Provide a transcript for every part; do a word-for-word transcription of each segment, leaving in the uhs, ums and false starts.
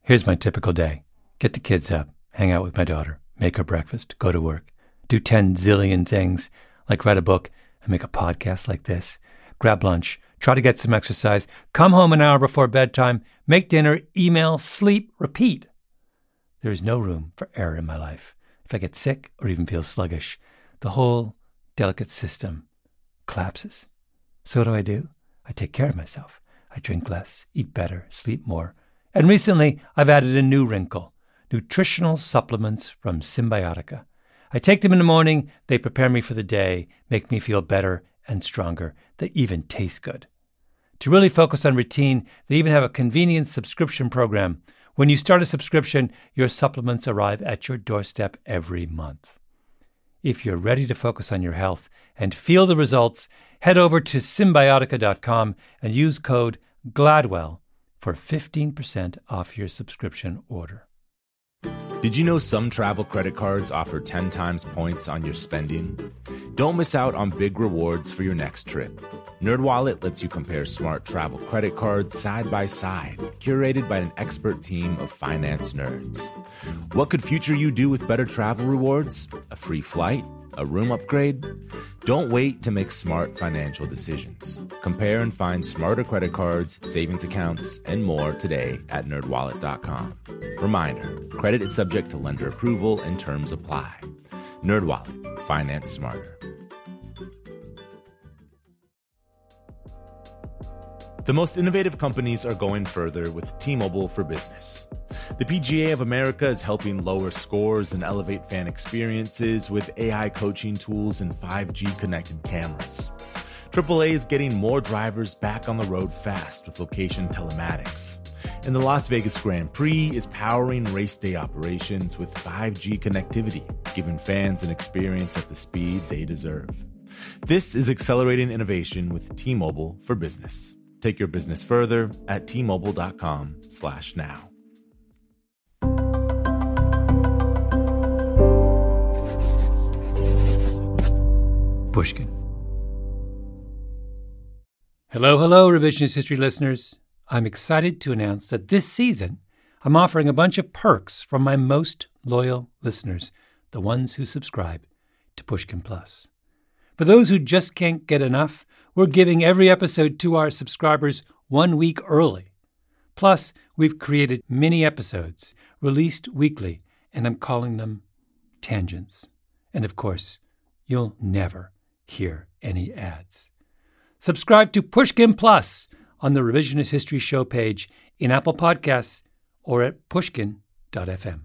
Here's my typical day. Get the kids up, hang out with my daughter, make her breakfast, go to work, do ten zillion things, like write a book and make a podcast like this, grab lunch, try to get some exercise, come home an hour before bedtime, make dinner, email, sleep, repeat. There is no room for error in my life. If I get sick or even feel sluggish, the whole delicate system collapses. So what do I do? I take care of myself. I drink less, eat better, sleep more. And recently, I've added a new wrinkle, nutritional supplements from Symbiotica. I take them in the morning, they prepare me for the day, make me feel better and stronger. They even taste good. To really focus on routine, they even have a convenient subscription program. When you start a subscription, your supplements arrive at your doorstep every month. If you're ready to focus on your health and feel the results, head over to Symbiotica dot com and use code GLADWELL for fifteen percent off your subscription order. Did you know some travel credit cards offer ten times points on your spending? Don't miss out on big rewards for your next trip. NerdWallet lets you compare smart travel credit cards side by side, curated by an expert team of finance nerds. What could future you do with better travel rewards? A free flight? A room upgrade? Don't wait to make smart financial decisions. Compare and find smarter credit cards, savings accounts, and more today at nerd wallet dot com. Reminder, credit is subject to lender approval and terms apply. NerdWallet, finance smarter. The most innovative companies are going further with T-Mobile for Business. The P G A of America is helping lower scores and elevate fan experiences with A I coaching tools and five G connected cameras. triple A is getting more drivers back on the road fast with location telematics. And the Las Vegas Grand Prix is powering race day operations with five G connectivity, giving fans an experience at the speed they deserve. This is accelerating innovation with T-Mobile for Business. Take your business further at T Mobile dot com slash now. Pushkin. Hello, hello, Revisionist History listeners. I'm excited to announce that this season, I'm offering a bunch of perks from my most loyal listeners, the ones who subscribe to Pushkin Plus. For those who just can't get enough, we're giving every episode to our subscribers one week early. Plus, we've created mini episodes released weekly, and I'm calling them Tangents. And of course, you'll never hear any ads. Subscribe to Pushkin Plus on the Revisionist History Show page in Apple Podcasts or at pushkin dot f m.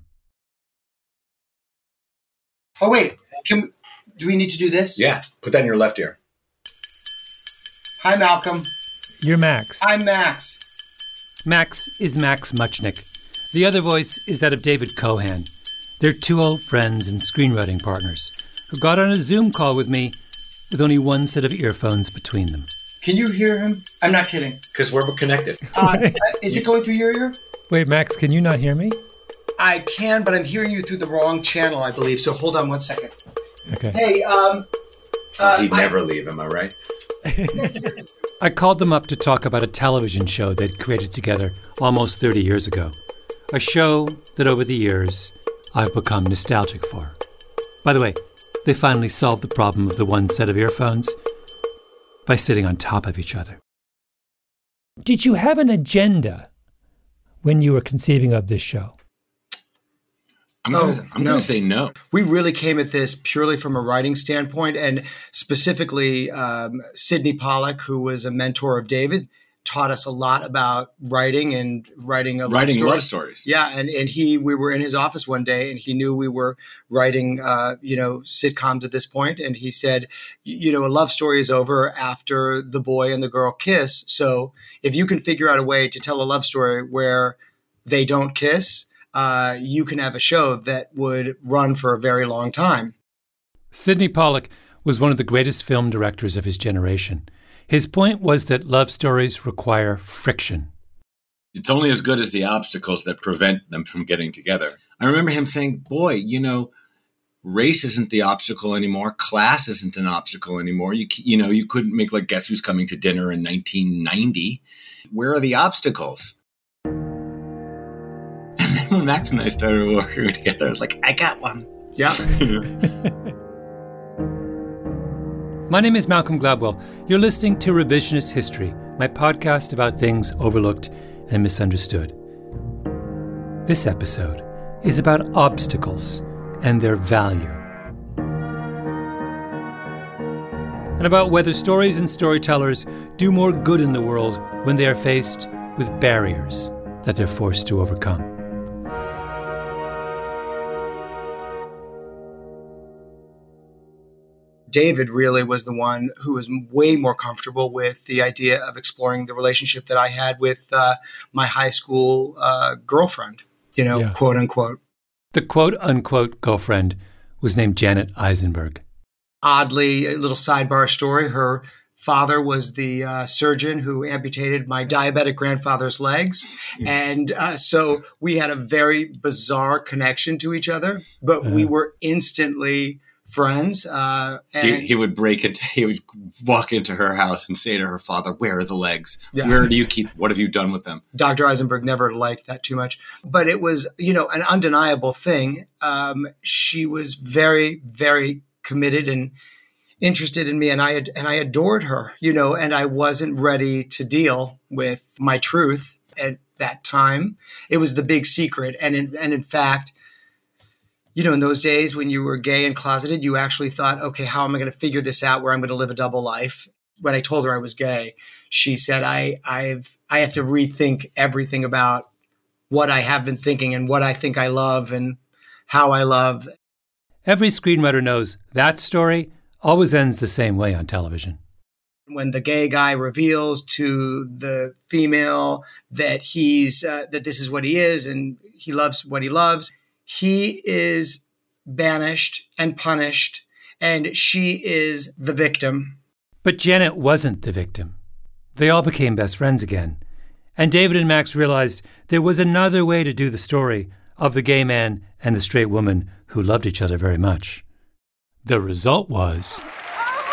Oh, wait. Can, do we need to do this? Yeah. Put that in your left ear. Hi, Malcolm. You're Max. I'm Max. Max is Max Muchnick. The other voice is that of David Cohan. They're two old friends and screenwriting partners who got on a Zoom call with me with only one set of earphones between them. Can you hear him? I'm not kidding. Because we're connected. Uh, is it going through your ear? Wait, Max, can you not hear me? I can, but I'm hearing you through the wrong channel, I believe. So hold on one second. Okay. Hey, um... Uh, He'd I, never leave, am I right? I called them up to talk about a television show they'd created together almost thirty years ago. A show that over the years I've become nostalgic for. By the way, they finally solved the problem of the one set of earphones by sitting on top of each other. Did you have an agenda when you were conceiving of this show? I'm Oh, going no. to say no. We really came at this purely from a writing standpoint, and specifically um, Sidney Pollack, who was a mentor of David, taught us a lot about writing and writing a Writing love story. love stories. Yeah, and, and he, we were in his office one day, and he knew we were writing, uh, you know, sitcoms at this point, and he said, you know, a love story is over after the boy and the girl kiss. So if you can figure out a way to tell a love story where they don't kiss, uh, you can have a show that would run for a very long time. Sidney Pollack was one of the greatest film directors of his generation. His point was that love stories require friction. It's only as good as the obstacles that prevent them from getting together. I remember him saying, boy, you know, race isn't the obstacle anymore. Class isn't an obstacle anymore. You you know, you couldn't make like Guess Who's Coming to Dinner in nineteen ninety. Where are the obstacles? then when Max and I started working together, I was like, I got one. Yeah. My name is Malcolm Gladwell. You're listening to Revisionist History, my podcast about things overlooked and misunderstood. This episode is about obstacles and their value, and about whether stories and storytellers do more good in the world when they are faced with barriers that they're forced to overcome. David really was the one who was way more comfortable with the idea of exploring the relationship that I had with uh, my high school uh, girlfriend, you know, yeah. quote unquote. The quote unquote girlfriend was named Janet Eisenberg. Oddly, a little sidebar story. Her father was the uh, surgeon who amputated my diabetic grandfather's legs. Yeah. And uh, so we had a very bizarre connection to each other, but uh, we were instantly friends. Uh, and he, he would break it. He would walk into her house and say to her father, where are the legs? Yeah. Where do you keep, what have you done with them? Doctor Eisenberg never liked that too much, but it was, you know, an undeniable thing. Um, she was very, very committed and interested in me, and I and I adored her, you know, and I wasn't ready to deal with my truth at that time. It was the big secret. And in, and in fact, you know, in those days when you were gay and closeted, you actually thought, okay, how am I going to figure this out where I'm going to live a double life? When I told her I was gay, she said, I, I've, I have to rethink everything about what I have been thinking and what I think I love and how I love. Every screenwriter knows that story always ends the same way on television. When the gay guy reveals to the female that he's, uh, that this is what he is and he loves what he loves, he is banished and punished, and she is the victim. But Janet wasn't the victim. They all became best friends again. And David and Max realized there was another way to do the story of the gay man and the straight woman who loved each other very much. The result was... Oh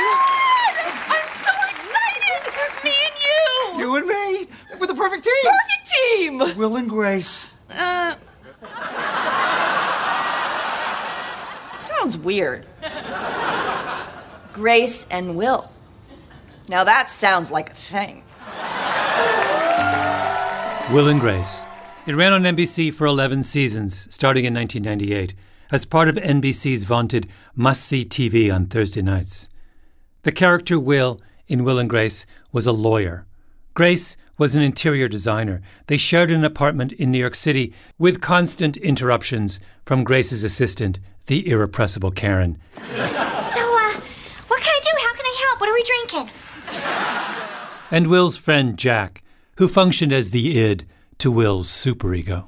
my God! I'm so excited! It's just me and you! You and me! We're the perfect team! Perfect team! Will and Grace. Uh... Sounds weird. Grace and Will. Now that sounds like a thing. Will and Grace. It ran on N B C for eleven seasons, starting in nineteen ninety-eight, as part of N B C's vaunted must-see T V on Thursday nights. The character Will in Will and Grace was a lawyer. Grace was an interior designer. They shared an apartment in New York City with constant interruptions from Grace's assistant, the irrepressible Karen. So, uh, what can I do? How can I help? What are we drinking? And Will's friend Jack, who functioned as the id to Will's superego.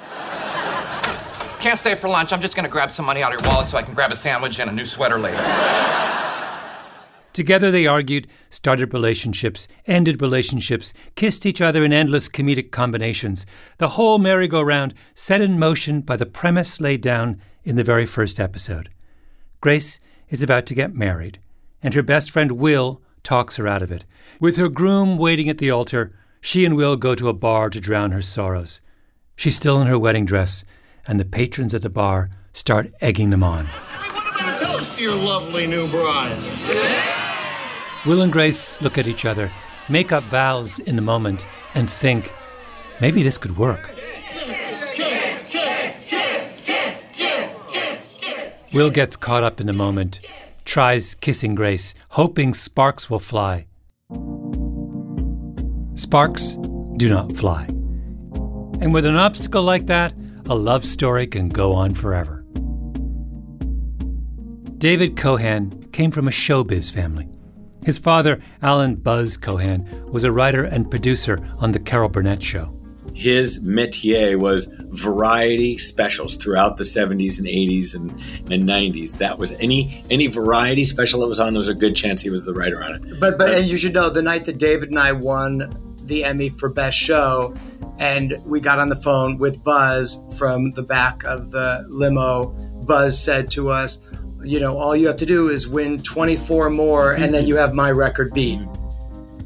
Can't stay for lunch. I'm just going to grab some money out of your wallet so I can grab a sandwich and a new sweater later. Together they argued, started relationships, ended relationships, kissed each other in endless comedic combinations. The whole merry-go-round set in motion by the premise laid down in the very first episode. Grace is about to get married, and her best friend Will talks her out of it. With her groom waiting at the altar, she and Will go to a bar to drown her sorrows. She's still in her wedding dress, and the patrons at the bar start egging them on. Hey, what about a toast to your lovely new bride? Will and Grace look at each other, make up vows in the moment, and think, maybe this could work. Will gets caught up in the moment, tries kissing Grace, hoping sparks will fly. Sparks do not fly. And with an obstacle like that, a love story can go on forever. David Cohan came from a showbiz family. His father, Alan Buzz Cohan, was a writer and producer on The Carol Burnett Show. His métier was variety specials throughout the seventies and eighties and, and nineties. That was any any variety special that was on, there was a good chance he was the writer on it. But but and you should know, the night that David and I won the Emmy for Best Show, and we got on the phone with Buzz from the back of the limo, Buzz said to us, you know, all you have to do is win twenty-four more, and then you have my record beat.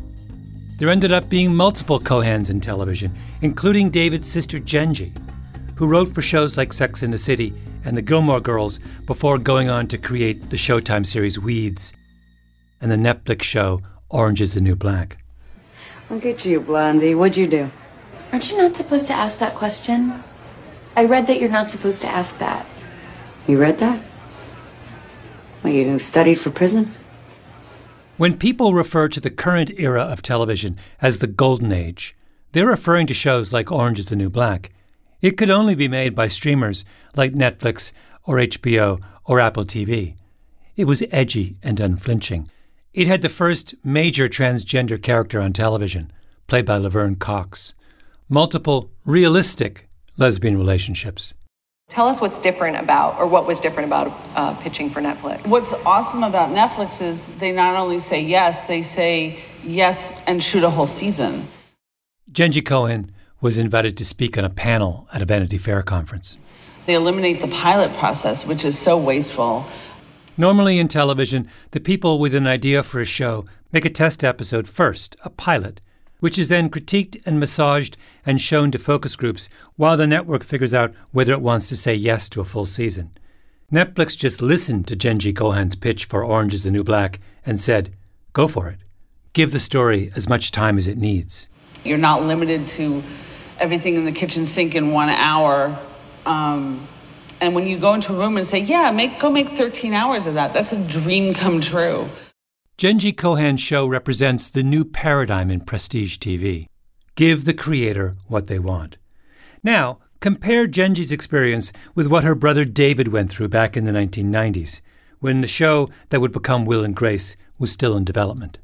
There ended up being multiple Cohans in television, including David's sister Genji. who wrote for shows like Sex and the City and The Gilmore Girls before going on to create the Showtime series Weeds and the Netflix show Orange is the New Black. Look at you, Blondie. What'd you do? Aren't you not supposed to ask that question? I read that you're not supposed to ask that. You read that? Well, you studied for prison? When people refer to the current era of television as the Golden Age, they're referring to shows like Orange is the New Black. It could only be made by streamers like Netflix or H B O or Apple T V. It was edgy and unflinching. It had the first major transgender character on television, played by Laverne Cox. Multiple realistic lesbian relationships. Tell us what's different about, or what was different about uh, pitching for Netflix. What's awesome about Netflix is they not only say yes, they say yes and shoot a whole season. Jenji Kohan was invited to speak on a panel at a Vanity Fair conference. They eliminate the pilot process, which is so wasteful. Normally in television, the people with an idea for a show make a test episode first, a pilot, which is then critiqued and massaged and shown to focus groups while the network figures out whether it wants to say yes to a full season. Netflix just listened to Jenji Kohan's pitch for Orange is the New Black and said, go for it. Give the story as much time as it needs. You're not limited to everything in the kitchen sink in one hour. Um, and when you go into a room and say, yeah, make go make thirteen hours of that, that's a dream come true. Jenji Kohan's show represents the new paradigm in prestige T V. Give the creator what they want. Now, compare Jenji's experience with what her brother David went through back in the nineteen nineties, when the show that would become Will and Grace was still in development.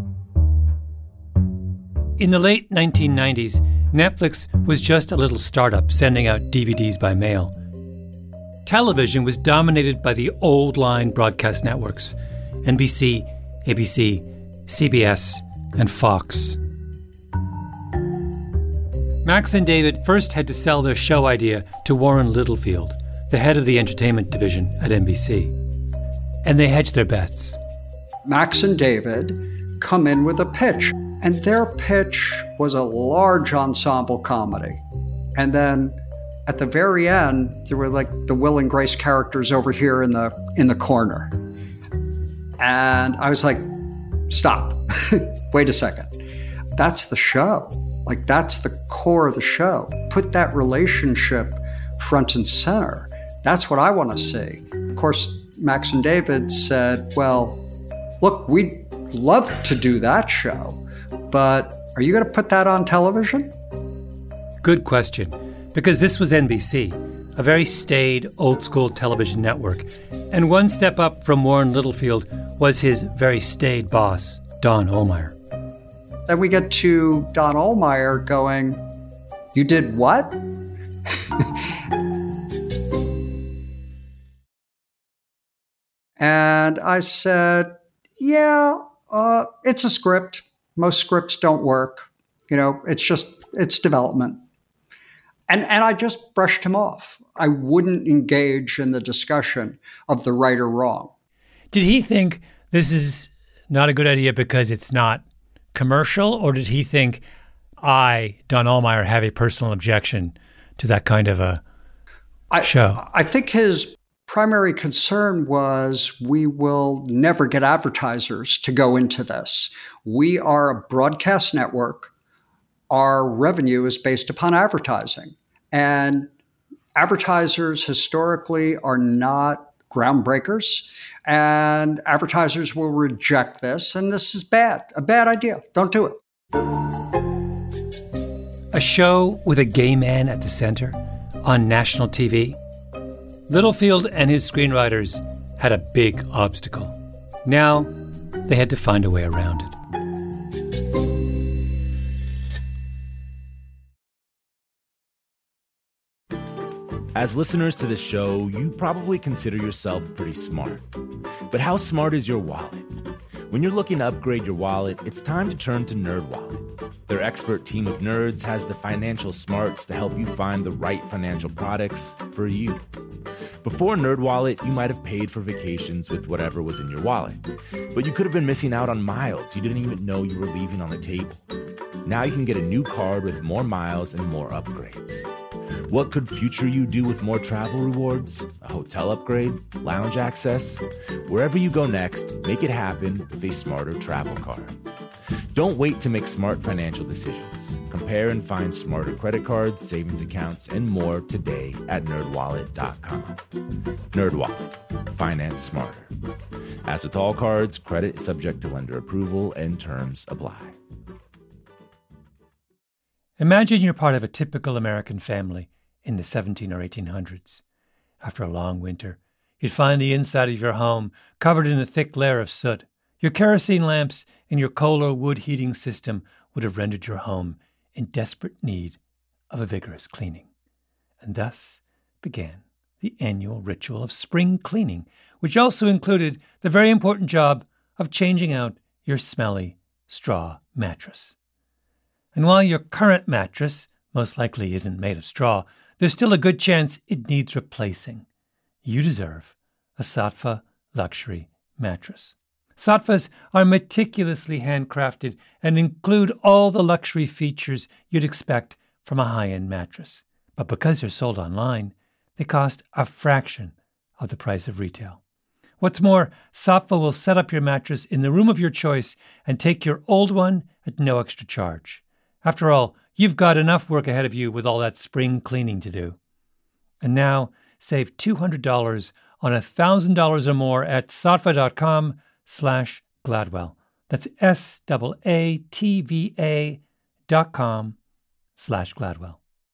In the late nineteen nineties, Netflix was just a little startup sending out D V Ds by mail. Television was dominated by the old-line broadcast networks, N B C, A B C, C B S, and Fox. Max and David first had to sell their show idea to Warren Littlefield, the head of the entertainment division at N B C. And they hedged their bets. Max and David come in with a pitch, and their pitch was a large ensemble comedy. And then at the very end, there were like the Will and Grace characters over here in the in the corner. And I was like, stop, wait a second. That's the show. Like, that's the core of the show. Put that relationship front and center. That's what I want to see. Of course, Max and David said, well, look, we'd love to do that show, but are you going to put that on television? Good question, because this was N B C, a very staid, old-school television network, and one step up from Warren Littlefield was his very staid boss, Don Ohlmeyer. Then we get to Don Ohlmeyer going, you did what? And I said, yeah, uh, it's a script. Most scripts don't work. You know, it's just, it's development. And and I just brushed him off. I wouldn't engage in the discussion of the right or wrong. Did he think this is not a good idea because it's not commercial, or did he think I, Don Ohlmeyer, have a personal objection to that kind of a I, show? I think his primary concern was we will never get advertisers to go into this. We are a broadcast network. Our revenue is based upon advertising. And advertisers historically are not groundbreakers. And advertisers will reject this. And this is bad, a bad idea. Don't do it. A show with a gay man at the center on national T V? Littlefield and his screenwriters had a big obstacle. Now they had to find a way around it. As listeners to this show, you probably consider yourself pretty smart. But how smart is your wallet? When you're looking to upgrade your wallet, it's time to turn to NerdWallet. Their expert team of nerds has the financial smarts to help you find the right financial products for you. Before NerdWallet, you might have paid for vacations with whatever was in your wallet. But you could have been missing out on miles you didn't even know you were leaving on the table. Now you can get a new card with more miles and more upgrades. What could future you do with more travel rewards? A hotel upgrade? Lounge access? Wherever you go next, make it happen with a smarter travel card. Don't wait to make smart financial decisions. Compare and find smarter credit cards, savings accounts, and more today at nerd wallet dot com. NerdWallet. Finance smarter. As with all cards, credit is subject to lender approval and terms apply. Imagine you're part of a typical American family in the seventeen or eighteen hundreds. After a long winter, you'd find the inside of your home covered in a thick layer of soot. Your kerosene lamps and your coal or wood heating system would have rendered your home in desperate need of a vigorous cleaning. And thus began the annual ritual of spring cleaning, which also included the very important job of changing out your smelly straw mattress. And while your current mattress most likely isn't made of straw, there's still a good chance it needs replacing. You deserve a Saatva luxury mattress. Saatvas are meticulously handcrafted and include all the luxury features you'd expect from a high-end mattress. But because they're sold online, they cost a fraction of the price of retail. What's more, Saatva will set up your mattress in the room of your choice and take your old one at no extra charge. After all, you've got enough work ahead of you with all that spring cleaning to do. And now, save two hundred dollars on one thousand dollars or more at saatva dot com slash Gladwell. That's S-A-A-T-V-A dot com slash Gladwell.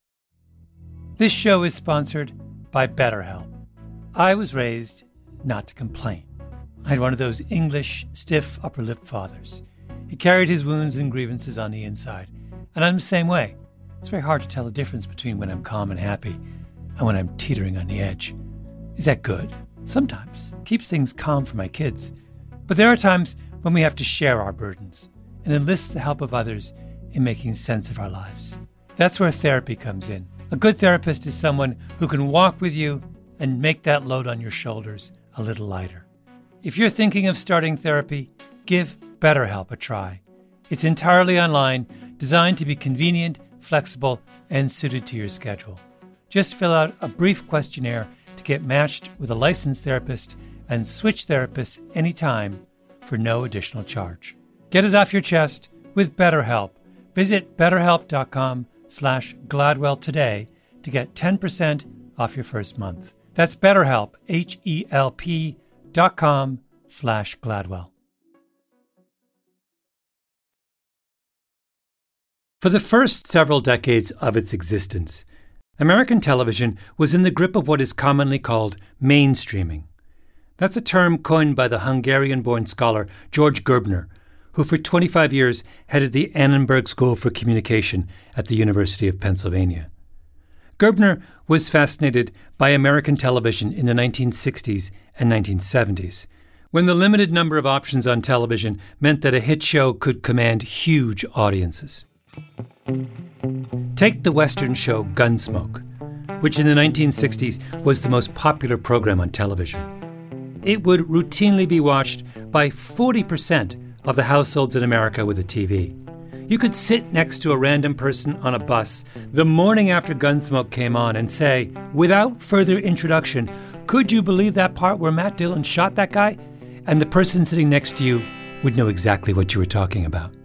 This show is sponsored by BetterHelp. I was raised not to complain. I had one of those English, stiff upper lip fathers. He carried his wounds and grievances on the inside. And I'm the same way. It's very hard to tell the difference between when I'm calm and happy and when I'm teetering on the edge. Is that good? Sometimes. Keeps things calm for my kids. But there are times when we have to share our burdens and enlist the help of others in making sense of our lives. That's where therapy comes in. A good therapist is someone who can walk with you and make that load on your shoulders a little lighter. If you're thinking of starting therapy, give BetterHelp a try. It's entirely online, designed to be convenient, flexible, and suited to your schedule. Just fill out a brief questionnaire to get matched with a licensed therapist and switch therapists anytime for no additional charge. Get it off your chest with BetterHelp. Visit betterhelp.com slash Gladwell today to get ten percent off your first month. That's BetterHelp, H-E-L-P dot com slash Gladwell. For the first several decades of its existence, American television was in the grip of what is commonly called mainstreaming. That's a term coined by the Hungarian-born scholar George Gerbner, who for twenty-five years headed the Annenberg School for Communication at the University of Pennsylvania. Gerbner was fascinated by American television in the nineteen sixties and nineteen seventies, when the limited number of options on television meant that a hit show could command huge audiences. Take the Western show Gunsmoke, which in the nineteen sixties was the most popular program on television. It would routinely be watched by forty percent of the households in America with a T V. You could sit next to a random person on a bus the morning after Gunsmoke came on and say, without further introduction, could you believe that part where Matt Dillon shot that guy? And the person sitting next to you would know exactly what you were talking about.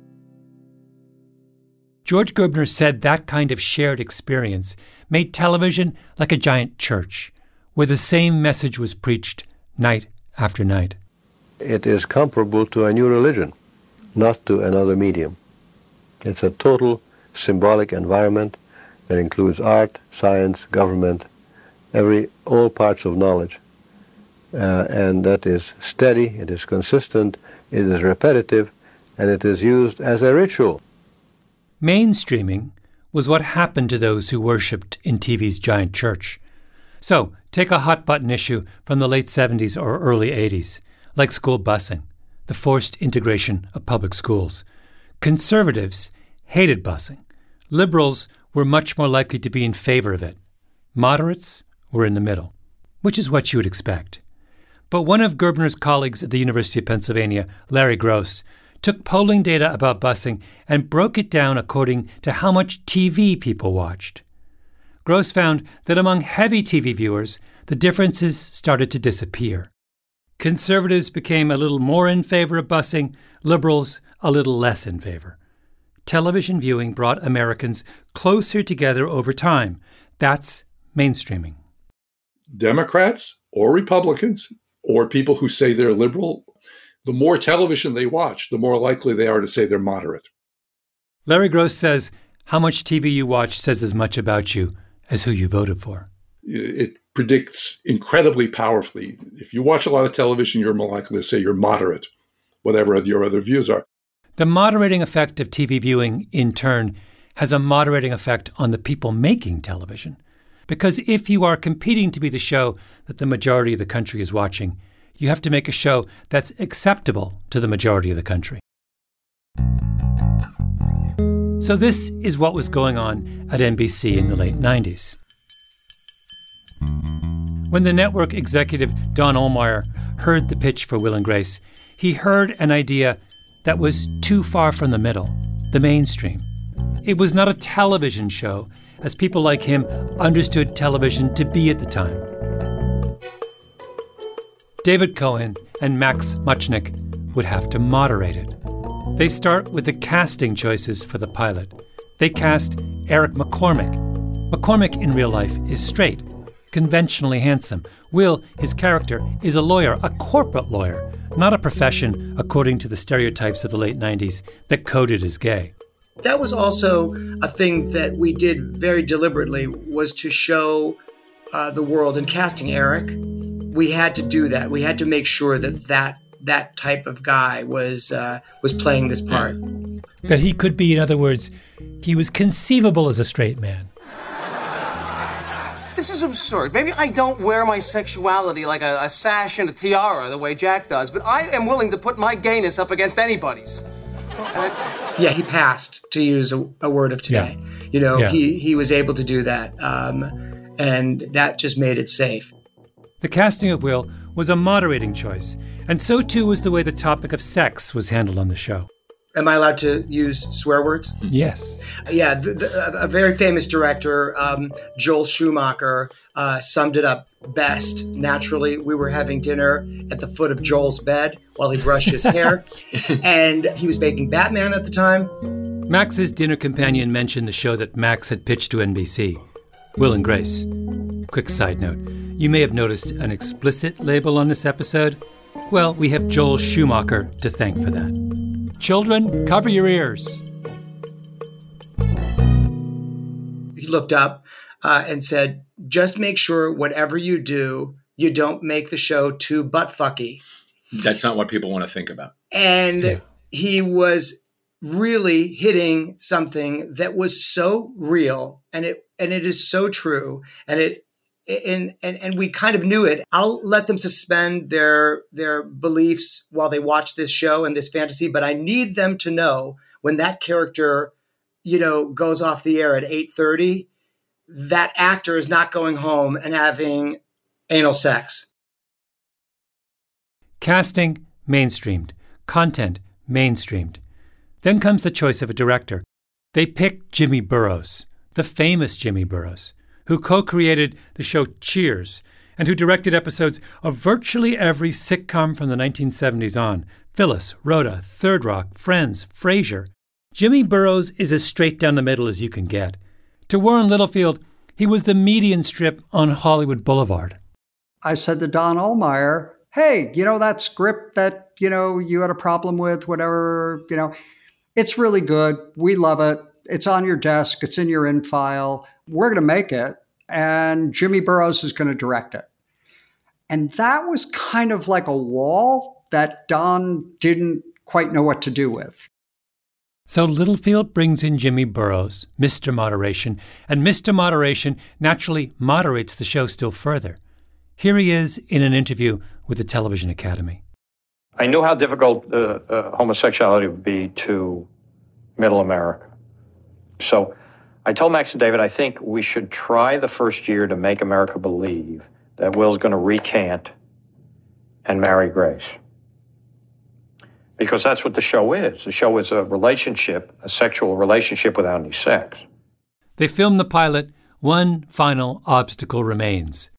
George Gerbner said that kind of shared experience made television like a giant church, where the same message was preached night after night. It is comparable to a new religion, not to another medium. It's a total symbolic environment that includes art, science, government, every all parts of knowledge. Uh, and that is steady, it is consistent, it is repetitive, and it is used as a ritual. Mainstreaming was what happened to those who worshipped in T V's giant church. So, take a hot-button issue from the late seventies or early eighties, like school busing, the forced integration of public schools. Conservatives hated busing. Liberals were much more likely to be in favor of it. Moderates were in the middle, which is what you would expect. But one of Gerbner's colleagues at the University of Pennsylvania, Larry Gross, took polling data about busing and broke it down according to how much T V people watched. Gross found that among heavy T V viewers, the differences started to disappear. Conservatives became a little more in favor of busing, liberals a little less in favor. Television viewing brought Americans closer together over time. That's mainstreaming. Democrats or Republicans or people who say they're liberal, the more television they watch, the more likely they are to say they're moderate. Larry Gross says how much T V you watch says as much about you as who you voted for. It predicts incredibly powerfully. If you watch a lot of television, you're more likely to say you're moderate, whatever your other views are. The moderating effect of T V viewing, in turn, has a moderating effect on the people making television. Because if you are competing to be the show that the majority of the country is watching, you have to make a show that's acceptable to the majority of the country. So this is what was going on at N B C in the late nineties. When the network executive Don Ohlmeyer heard the pitch for Will and Grace, he heard an idea that was too far from the middle, the mainstream. It was not a television show, as people like him understood television to be at the time. David Cohen and Max Muchnick would have to moderate it. They start with the casting choices for the pilot. They cast Eric McCormick. McCormick in real life is straight, conventionally handsome. Will, his character, is a lawyer, a corporate lawyer, not a profession according to the stereotypes of the late nineties that coded as gay. That was also a thing that we did very deliberately, was to show uh, the world. In casting Eric, we had to do that. We had to make sure that that, that type of guy was uh, was playing this part. That he could be, in other words, he was conceivable as a straight man. This is absurd. Maybe I don't wear my sexuality like a, a sash and a tiara the way Jack does, but I am willing to put my gayness up against anybody's. I... Yeah, he passed, to use a, a word of today. Yeah. You know, yeah. he, he was able to do that, um, and that just made it safe. The casting of Will was a moderating choice, and so too was the way the topic of sex was handled on the show. Am I allowed to use swear words? Yes. Yeah, the, the, a very famous director, um, Joel Schumacher, uh, summed it up best. Naturally, we were having dinner at the foot of Joel's bed while he brushed his hair, and he was making Batman at the time. Max's dinner companion mentioned the show that Max had pitched to N B C, Will and Grace. Quick side note, you may have noticed an explicit label on this episode. Well, we have Joel Schumacher to thank for that. Children, cover your ears. He looked up uh, and said, just make sure whatever you do, you don't make the show too butt-fucky. That's not what people want to think about. And yeah. he was really hitting something that was so real, and it and it is so true, and it And, and and we kind of knew it. I'll let them suspend their their beliefs while they watch this show and this fantasy, but I need them to know when that character, you know, goes off the air at eight thirty, that actor is not going home and having anal sex. Casting, mainstreamed. Content, mainstreamed. Then comes the choice of a director. They picked Jimmy Burrows, the famous Jimmy Burrows, who co-created the show Cheers, and who directed episodes of virtually every sitcom from the nineteen seventies on. Phyllis, Rhoda, Third Rock, Friends, Frasier. Jimmy Burrows is as straight down the middle as you can get. To Warren Littlefield, he was the median strip on Hollywood Boulevard. I said to Don Ohlmeyer, hey, you know that script that, you know, you had a problem with, whatever, you know, it's really good. We love it. It's on your desk. It's in your in file. We're going to make it, and Jimmy Burrows is going to direct it. And that was kind of like a wall that Don didn't quite know what to do with. So Littlefield brings in Jimmy Burrows, Mister Moderation, and Mister Moderation naturally moderates the show still further. Here he is in an interview with the Television Academy. I knew how difficult uh, uh, homosexuality would be to Middle America. So I told Max and David, I think we should try the first year to make America believe that Will's going to recant and marry Grace. Because that's what the show is. The show is a relationship, a sexual relationship without any sex. They filmed the pilot one final obstacle remains.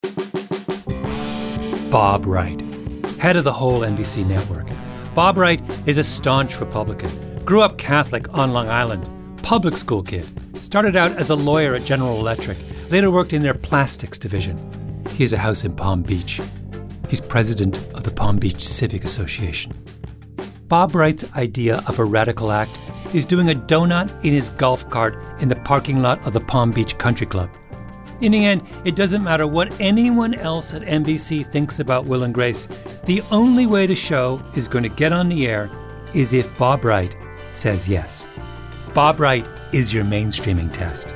Bob Wright, head of the whole N B C network. Bob Wright is a staunch Republican, grew up Catholic on Long Island, public school kid, started out as a lawyer at General Electric, later worked in their plastics division. He has a house in Palm Beach. He's president of the Palm Beach Civic Association. Bob Wright's idea of a radical act is doing a donut in his golf cart in the parking lot of the Palm Beach Country Club. In the end, it doesn't matter what anyone else at N B C thinks about Will and Grace. The only way the show is going to get on the air is if Bob Wright says yes. Bob Wright is your mainstreaming test.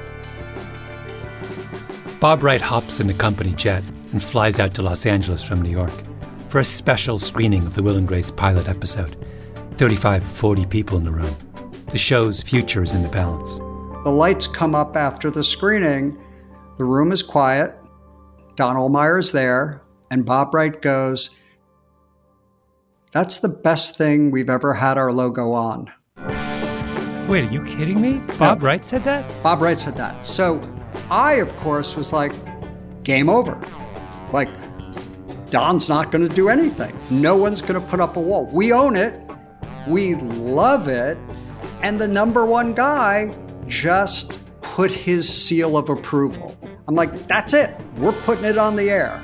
Bob Wright hops in the company jet and flies out to Los Angeles from New York for a special screening of the Will and Grace pilot episode. thirty-five, forty people in the room. The show's future is in the balance. The lights come up after the screening. The room is quiet. Don Ohlmeyer's there, and Bob Wright goes, "That's the best thing we've ever had our logo on." Wait, are you kidding me? Bob yeah. Wright said that? Bob Wright said that. So I, of course, was like, game over. Like, Don's not going to do anything. No one's going to put up a wall. We own it. We love it. And the number one guy just put his seal of approval. I'm like, that's it. We're putting it on the air.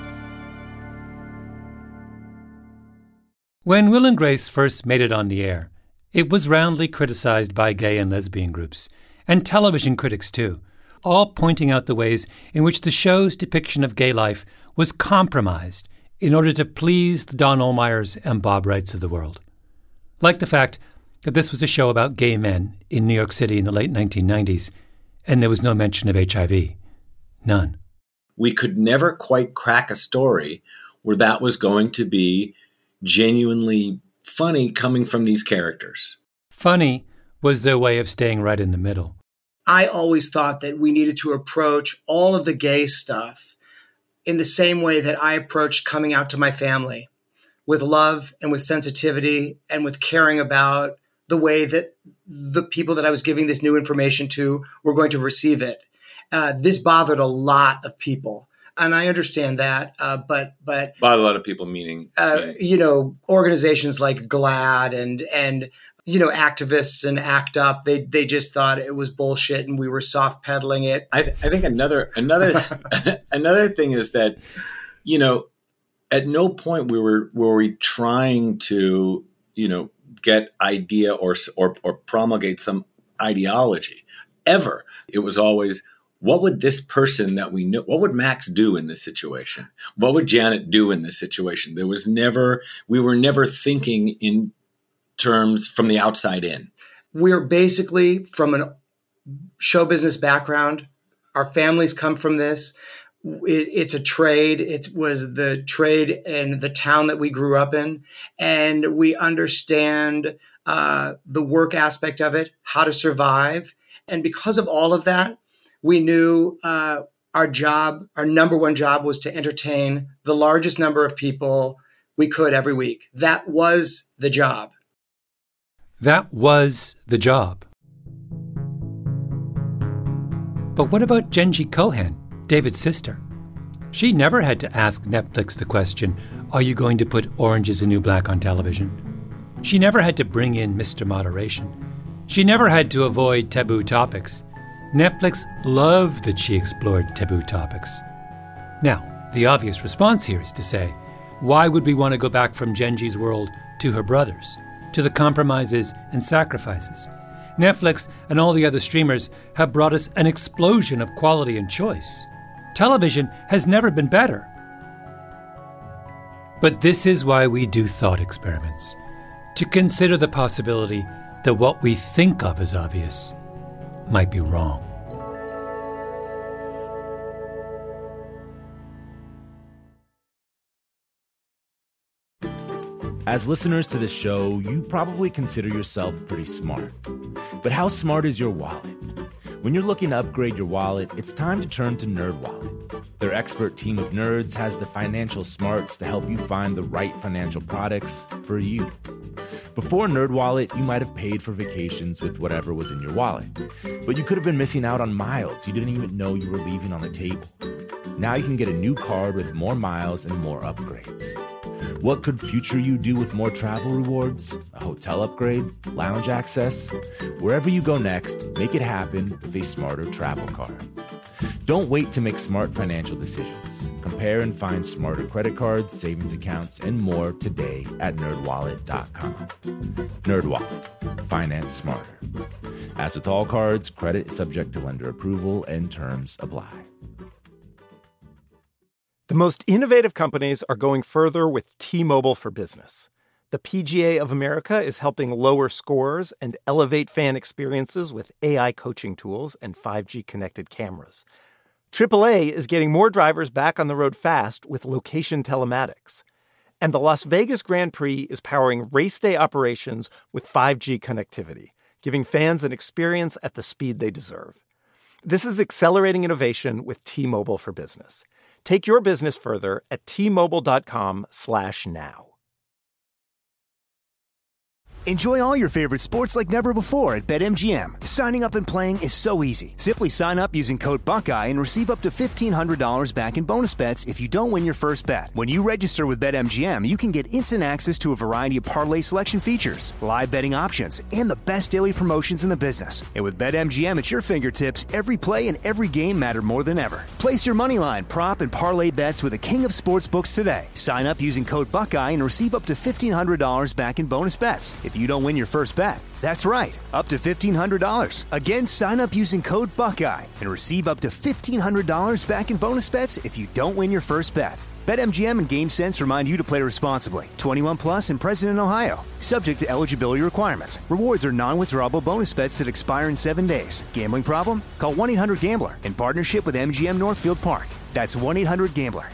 When Will and Grace first made it on the air, it was roundly criticized by gay and lesbian groups, and television critics too, all pointing out the ways in which the show's depiction of gay life was compromised in order to please the Don Ohlmeyers and Bob Wrights of the world. Like the fact that this was a show about gay men in New York City in the late nineteen nineties, and there was no mention of H I V. None. We could never quite crack a story where that was going to be genuinely funny coming from these characters. Funny was their way of staying right in the middle. I always thought that we needed to approach all of the gay stuff in the same way that I approached coming out to my family, with love and with sensitivity and with caring about the way that the people that I was giving this new information to were going to receive it. Uh, this bothered a lot of people. And I understand that, uh, but but by a lot of people, meaning uh, you know, organizations like GLAAD and and you know, activists and ACT UP, they they just thought it was bullshit and we were soft pedaling it. I, I think another another another thing is that, you know, at no point we were were we trying to, you know, get idea or or or promulgate some ideology ever. It was always, what would this person that we know, what would Max do in this situation? What would Janet do in this situation? There was never, we were never thinking in terms from the outside in. We're basically from a show business background. Our families come from this. It, it's a trade. It was the trade in the town that we grew up in. And we understand uh, the work aspect of it, how to survive. And because of all of that, we knew uh, our job, our number one job was to entertain the largest number of people we could every week. That was the job. That was the job. But what about Jenji Kohan, David's sister? She never had to ask Netflix the question, are you going to put Orange is the New Black on television? She never had to bring in Mister Moderation. She never had to avoid taboo topics. Netflix loved that she explored taboo topics. Now, the obvious response here is to say, why would we want to go back from Jenji's world to her brother's, to the compromises and sacrifices? Netflix and all the other streamers have brought us an explosion of quality and choice. Television has never been better. But this is why we do thought experiments, to consider the possibility that what we think of as obvious might be wrong. As listeners to this show, you probably consider yourself pretty smart. But how smart is your wallet? When you're looking to upgrade your wallet, it's time to turn to NerdWallet. Their expert team of nerds has the financial smarts to help you find the right financial products for you. Before NerdWallet, you might have paid for vacations with whatever was in your wallet. But you could have been missing out on miles you didn't even know you were leaving on the table. Now you can get a new card with more miles and more upgrades. What could future you do with more travel rewards? A hotel upgrade? Lounge access? Wherever you go next, make it happen with a smarter travel card. Don't wait to make smart financial decisions. Compare and find smarter credit cards, savings accounts, and more today at nerd wallet dot com. NerdWallet. Finance smarter. As with all cards, credit is subject to lender approval and terms apply. The most innovative companies are going further with T-Mobile for Business. The P G A of America is helping lower scores and elevate fan experiences with A I coaching tools and five G connected cameras. triple A is getting more drivers back on the road fast with location telematics. And the Las Vegas Grand Prix is powering race day operations with five G connectivity, giving fans an experience at the speed they deserve. This is accelerating innovation with T-Mobile for Business. Take your business further at T-Mobile.com slash now. Enjoy all your favorite sports like never before at BetMGM. Signing up and playing is so easy. Simply sign up using code Buckeye and receive up to fifteen hundred dollars back in bonus bets if you don't win your first bet. When you register with BetMGM, you can get instant access to a variety of parlay selection features, live betting options, and the best daily promotions in the business. And with BetMGM at your fingertips, every play and every game matter more than ever. Place your moneyline, prop, and parlay bets with the king of sportsbooks today. Sign up using code Buckeye and receive up to fifteen hundred dollars back in bonus bets if you don't win your first bet. That's right, up to fifteen hundred dollars. Again, sign up using code Buckeye and receive up to fifteen hundred dollars back in bonus bets if you don't win your first bet. BetMGM and GameSense remind you to play responsibly. twenty-one plus and present in Ohio. Subject to eligibility requirements. Rewards are non-withdrawable bonus bets that expire in seven days. Gambling problem? Call one eight hundred gambler in partnership with M G M Northfield Park. That's one eight hundred gambler.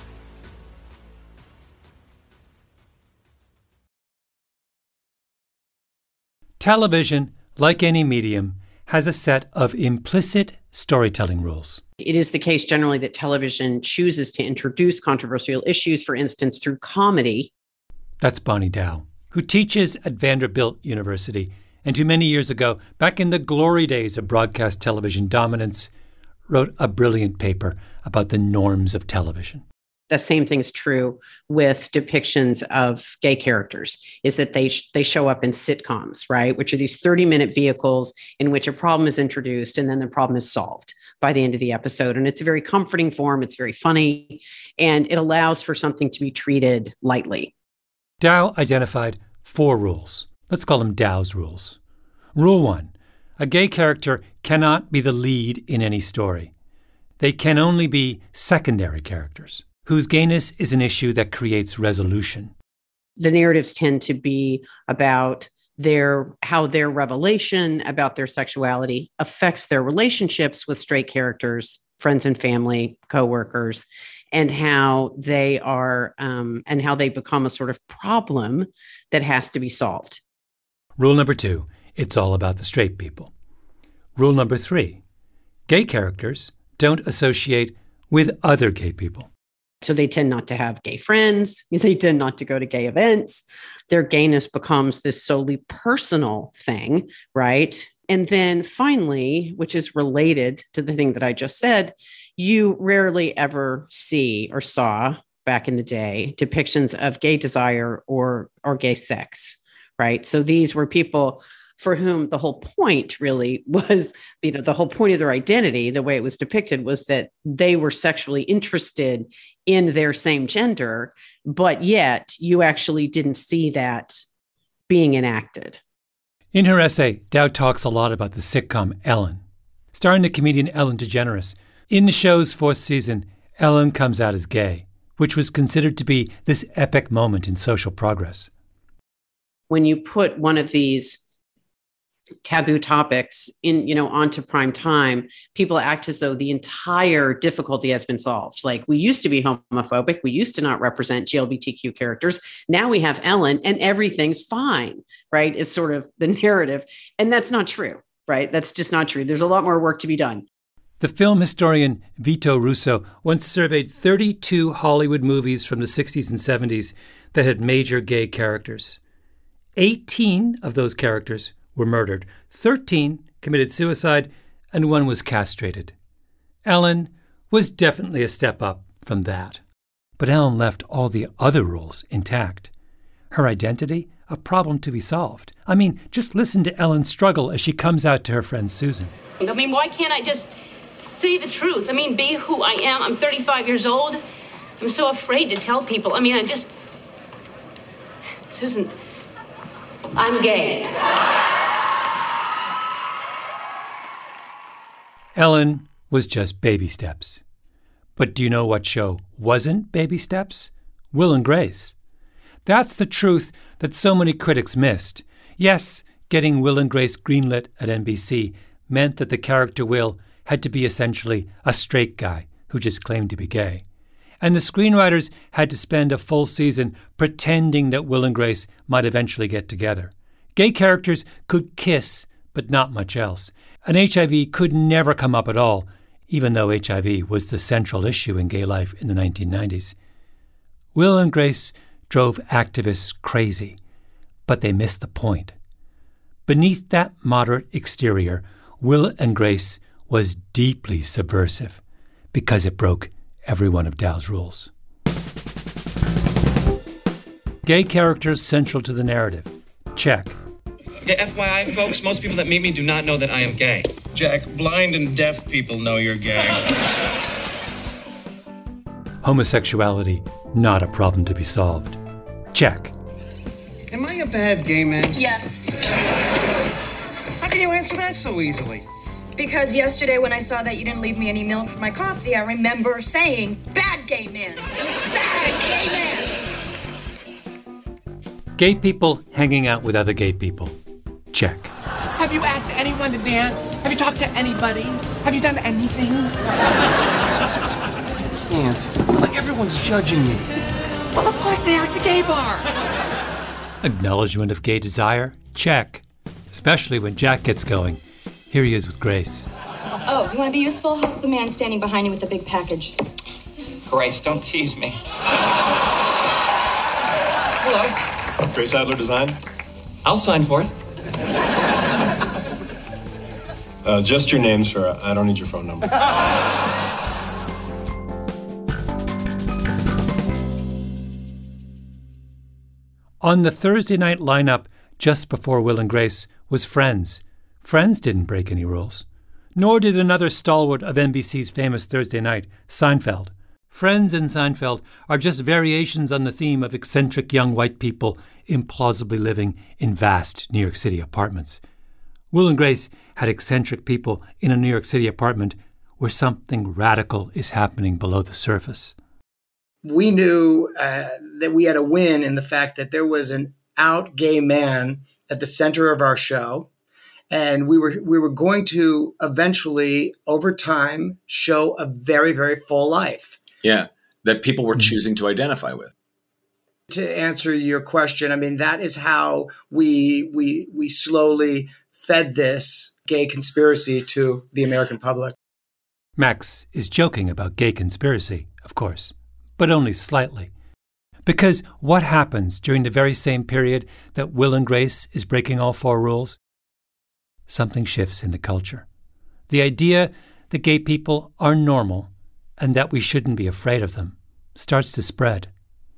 Television, like any medium, has a set of implicit storytelling rules. It is the case generally that television chooses to introduce controversial issues, for instance, through comedy. That's Bonnie Dow, who teaches at Vanderbilt University and who many years ago, back in the glory days of broadcast television dominance, wrote a brilliant paper about the norms of television. The same thing's true with depictions of gay characters, is that they sh- they show up in sitcoms, right? Which are these thirty-minute vehicles in which a problem is introduced and then the problem is solved by the end of the episode. And it's a very comforting form. It's very funny. And it allows for something to be treated lightly. Dow identified four rules. Let's call them Dow's rules. Rule one, a gay character cannot be the lead in any story. They can only be secondary characters, whose gayness is an issue that creates resolution. The narratives tend to be about their how their revelation about their sexuality affects their relationships with straight characters, friends and family, coworkers, and how they are um, and how they become a sort of problem that has to be solved. Rule number two, it's all about the straight people. Rule number three, gay characters don't associate with other gay people. So they tend not to have gay friends. They tend not to go to gay events. Their gayness becomes this solely personal thing, right? And then finally, which is related to the thing that I just said, you rarely ever see or saw back in the day depictions of gay desire or, or gay sex, right? So these were people for whom the whole point really was, you know, the whole point of their identity, the way it was depicted, was that they were sexually interested in their same gender, but yet you actually didn't see that being enacted. In her essay, Dow talks a lot about the sitcom Ellen. Starring the comedian Ellen DeGeneres, in the show's fourth season, Ellen comes out as gay, which was considered to be this epic moment in social progress. When you put one of these taboo topics in, you know, onto prime time, people act as though the entire difficulty has been solved. Like, we used to be homophobic. We used to not represent G L B T Q characters. Now we have Ellen and everything's fine, right? Is sort of the narrative. And that's not true, right? That's just not true. There's a lot more work to be done. The film historian Vito Russo once surveyed thirty-two Hollywood movies from the sixties and seventies that had major gay characters. eighteen of those characters were murdered, thirteen committed suicide, and one was castrated. Ellen was definitely a step up from that. But Ellen left all the other rules intact. Her identity, a problem to be solved. I mean, just listen to Ellen's struggle as she comes out to her friend Susan. I mean, why can't I just say the truth? I mean, be who I am. I'm thirty-five years old. I'm so afraid to tell people. I mean, I just... Susan, I'm gay. Ellen was just baby steps. But do you know what show wasn't baby steps? Will and Grace. That's the truth that so many critics missed. Yes, getting Will and Grace greenlit at N B C meant that the character Will had to be essentially a straight guy who just claimed to be gay. And the screenwriters had to spend a full season pretending that Will and Grace might eventually get together. Gay characters could kiss, but not much else. And H I V could never come up at all, even though H I V was the central issue in gay life in the nineteen nineties. Will and Grace drove activists crazy, but they missed the point. Beneath that moderate exterior, Will and Grace was deeply subversive because it broke every one of Dow's rules. Gay characters central to the narrative. Check. Yeah, F Y I, folks, most people that meet me do not know that I am gay. Jack, blind and deaf people know you're gay. Homosexuality, not a problem to be solved. Check. Am I a bad gay man? Yes. How can you answer that so easily? Because yesterday when I saw that you didn't leave me any milk for my coffee, I remember saying, bad gay man. Bad gay man. Gay people hanging out with other gay people. Check. Have you asked anyone to dance? Have you talked to anybody? Have you done anything? I can't. Like everyone's judging me. Well, of course they are. It's a gay bar. Acknowledgement of gay desire? Check. Especially when Jack gets going. Here he is with Grace. Oh, you want to be useful? Help the man standing behind you with the big package. Grace, don't tease me. Hello. Grace Adler Design? I'll sign for it. Uh, just your name, sir. I don't need your phone number. On the Thursday night lineup, just before Will and Grace, was Friends. Friends didn't break any rules. Nor did another stalwart of N B C's famous Thursday night, Seinfeld. Friends and Seinfeld are just variations on the theme of eccentric young white people implausibly living in vast New York City apartments. Will and Grace had eccentric people in a New York City apartment where something radical is happening below the surface. We knew uh, that we had a win in the fact that there was an out gay man at the center of our show. And we were we were going to eventually, over time, show a very, very full life. Yeah, that people were choosing to identify with. To answer your question, I mean, that is how we we we slowly fed this gay conspiracy to the American public. Max is joking about gay conspiracy, of course, but only slightly. Because what happens during the very same period that Will and Grace is breaking all four rules? Something shifts in the culture. The idea that gay people are normal and that we shouldn't be afraid of them starts to spread.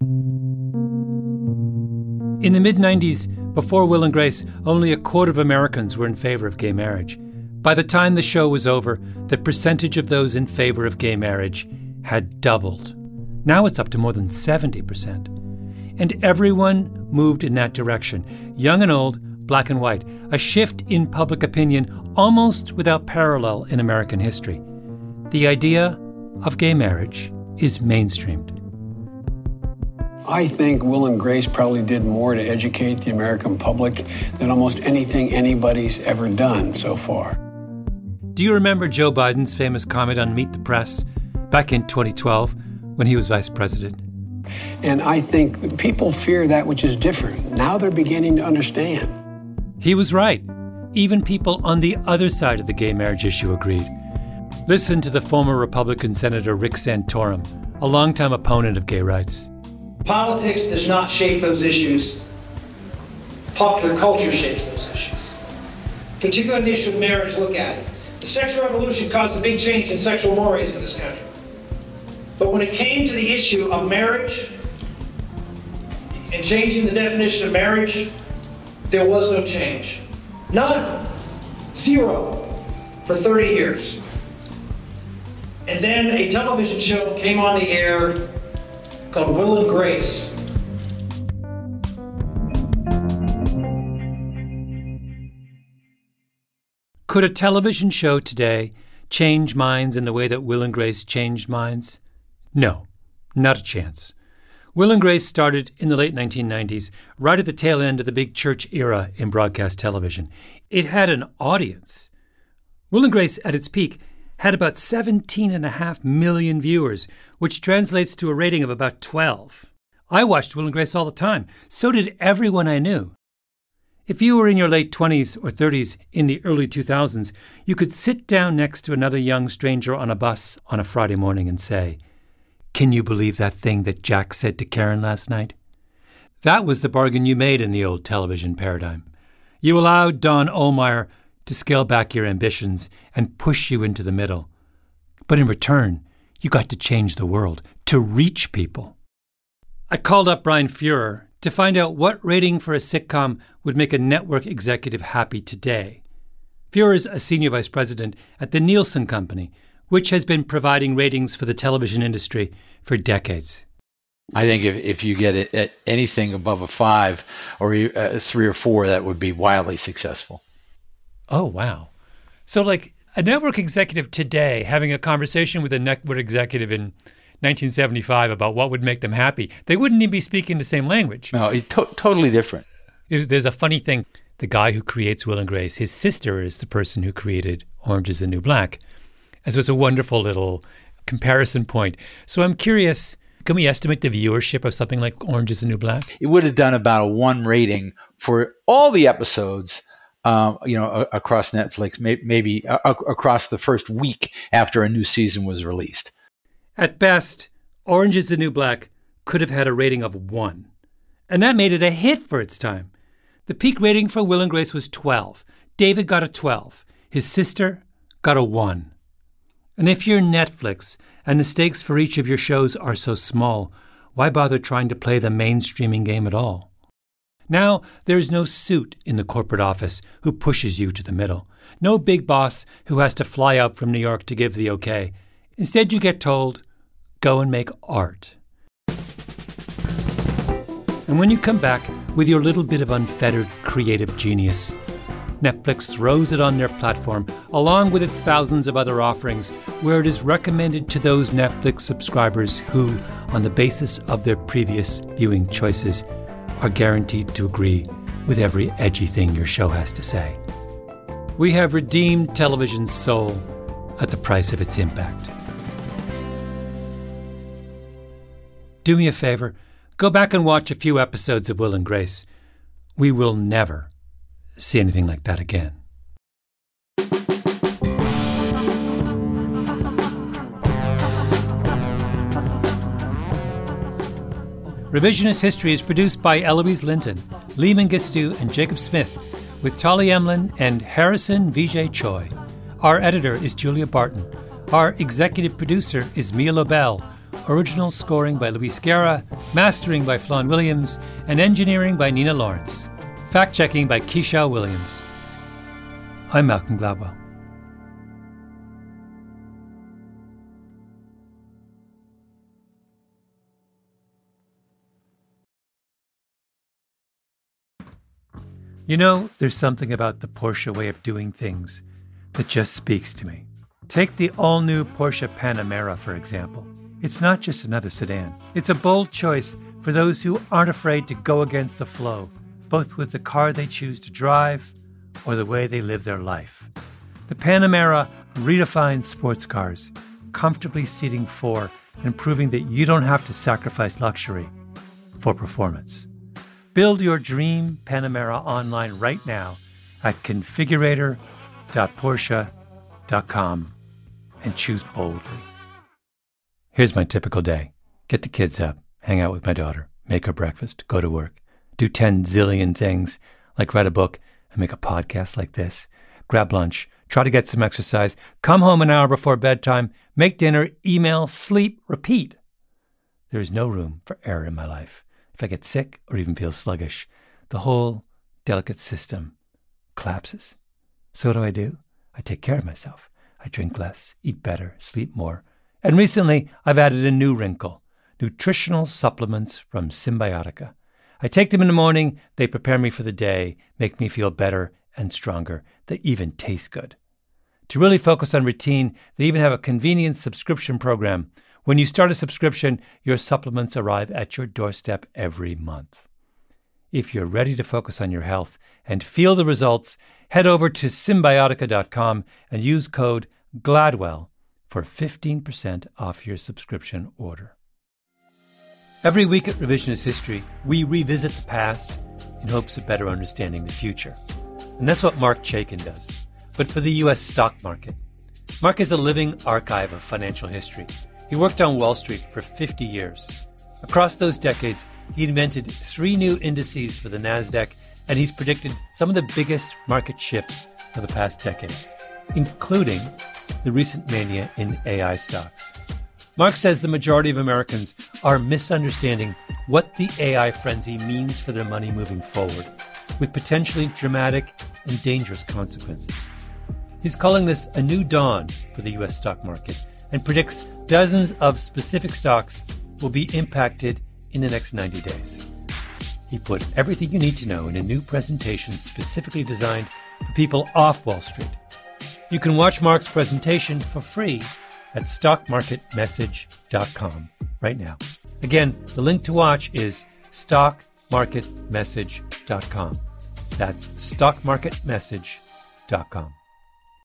In the mid-nineties, before Will and Grace, only a quarter of Americans were in favor of gay marriage. By the time the show was over, the percentage of those in favor of gay marriage had doubled. Now it's up to more than seventy percent. And everyone moved in that direction, young and old, black and white, a shift in public opinion almost without parallel in American history. The idea of gay marriage is mainstreamed. I think Will and Grace probably did more to educate the American public than almost anything anybody's ever done so far. Do you remember Joe Biden's famous comment on Meet the Press back in twenty twelve when he was vice president? And I think people fear that which is different. Now they're beginning to understand. He was right. Even people on the other side of the gay marriage issue agreed. Listen to the former Republican Senator Rick Santorum, a longtime opponent of gay rights. Politics does not shape those issues. Popular culture shapes those issues. Particularly on the issue of marriage, look at it. The sexual revolution caused a big change in sexual mores in this country. But when it came to the issue of marriage and changing the definition of marriage, there was no change. None. Zero. For thirty years. And then a television show came on the air called Will and Grace. Could a television show today change minds in the way that Will and Grace changed minds? No, not a chance. Will and Grace started in the late nineteen nineties, right at the tail end of the big church era in broadcast television. It had an audience. Will and Grace, at its peak, had about seventeen and a half million viewers, which translates to a rating of about twelve. I watched Will and Grace all the time. So did everyone I knew. If you were in your late twenties or thirties in the early two thousands, you could sit down next to another young stranger on a bus on a Friday morning and say, "Can you believe that thing that Jack said to Karen last night?" That was the bargain you made in the old television paradigm. You allowed Don Ohlmeyer to scale back your ambitions and push you into the middle. But in return, you got to change the world, to reach people. I called up Brian Fuhrer to find out what rating for a sitcom would make a network executive happy today. Fuhrer is a senior vice president at the Nielsen Company, which has been providing ratings for the television industry for decades. I think if, if you get it at anything above a five or a three or four, that would be wildly successful. Oh, wow. So like a network executive today having a conversation with a network executive in nineteen seventy-five about what would make them happy, they wouldn't even be speaking the same language. No, it's to- totally different. There's a funny thing. The guy who creates Will and Grace, his sister is the person who created Orange is the New Black. And so it's a wonderful little comparison point. So I'm curious, can we estimate the viewership of something like Orange is the New Black? It would have done about a one rating for all the episodes, um, you know, a- across Netflix, may- maybe a- across the first week after a new season was released. At best, Orange is the New Black could have had a rating of one. And that made it a hit for its time. The peak rating for Will and Grace was twelve. David got a twelve. His sister got a one. And if you're Netflix and the stakes for each of your shows are so small, why bother trying to play the mainstreaming game at all? Now, there is no suit in the corporate office who pushes you to the middle. No big boss who has to fly out from New York to give the okay. Instead, you get told, go and make art. And when you come back with your little bit of unfettered creative genius, Netflix throws it on their platform along with its thousands of other offerings where it is recommended to those Netflix subscribers who, on the basis of their previous viewing choices, are guaranteed to agree with every edgy thing your show has to say. We have redeemed television's soul at the price of its impact. Do me a favor, go back and watch a few episodes of Will and Grace. We will never see anything like that again. Revisionist History is produced by Eloise Linton, Lee Mengistu, and Jacob Smith, with Tali Emlin and Harrison Vijay Choi. Our editor is Julia Barton. Our executive producer is Mia Lobel. Original scoring by Luis Guerra, mastering by Flawn Williams, and engineering by Nina Lawrence. Fact-checking by Keisha Williams. I'm Malcolm Gladwell. You know, there's something about the Porsche way of doing things that just speaks to me. Take the all-new Porsche Panamera, for example. It's not just another sedan. It's a bold choice for those who aren't afraid to go against the flow, both with the car they choose to drive or the way they live their life. The Panamera redefines sports cars, comfortably seating four and proving that you don't have to sacrifice luxury for performance. Build your dream Panamera online right now at configurator dot porsche dot com and choose boldly. Here's my typical day. Get the kids up, hang out with my daughter, make her breakfast, go to work, do ten zillion things like write a book and make a podcast like this. Grab lunch, try to get some exercise, come home an hour before bedtime, make dinner, email, sleep, repeat. There is no room for error in my life. If I get sick or even feel sluggish, the whole delicate system collapses. So what do I do? I take care of myself. I drink less, eat better, sleep more. And recently, I've added a new wrinkle, nutritional supplements from Symbiotica. I take them in the morning, they prepare me for the day, make me feel better and stronger. They even taste good. To really focus on routine, they even have a convenient subscription program. When you start a subscription, your supplements arrive at your doorstep every month. If you're ready to focus on your health and feel the results, head over to Symbiotica dot com and use code GLADWELL for fifteen percent off your subscription order. Every week at Revisionist History, we revisit the past in hopes of better understanding the future. And that's what Marc Chaikin does, but for the U S stock market. Marc is a living archive of financial history. He worked on Wall Street for fifty years. Across those decades, he invented three new indices for the NASDAQ, and he's predicted some of the biggest market shifts of the past decade, including the recent mania in A I stocks. Marc says the majority of Americans are misunderstanding what the A I frenzy means for their money moving forward, with potentially dramatic and dangerous consequences. He's calling this a new dawn for the U S stock market and predicts dozens of specific stocks will be impacted in the next ninety days. He put everything you need to know in a new presentation specifically designed for people off Wall Street. You can watch Marc's presentation for free at stock market message dot com right now. Again, the link to watch is stock market message dot com. That's stock market message dot com.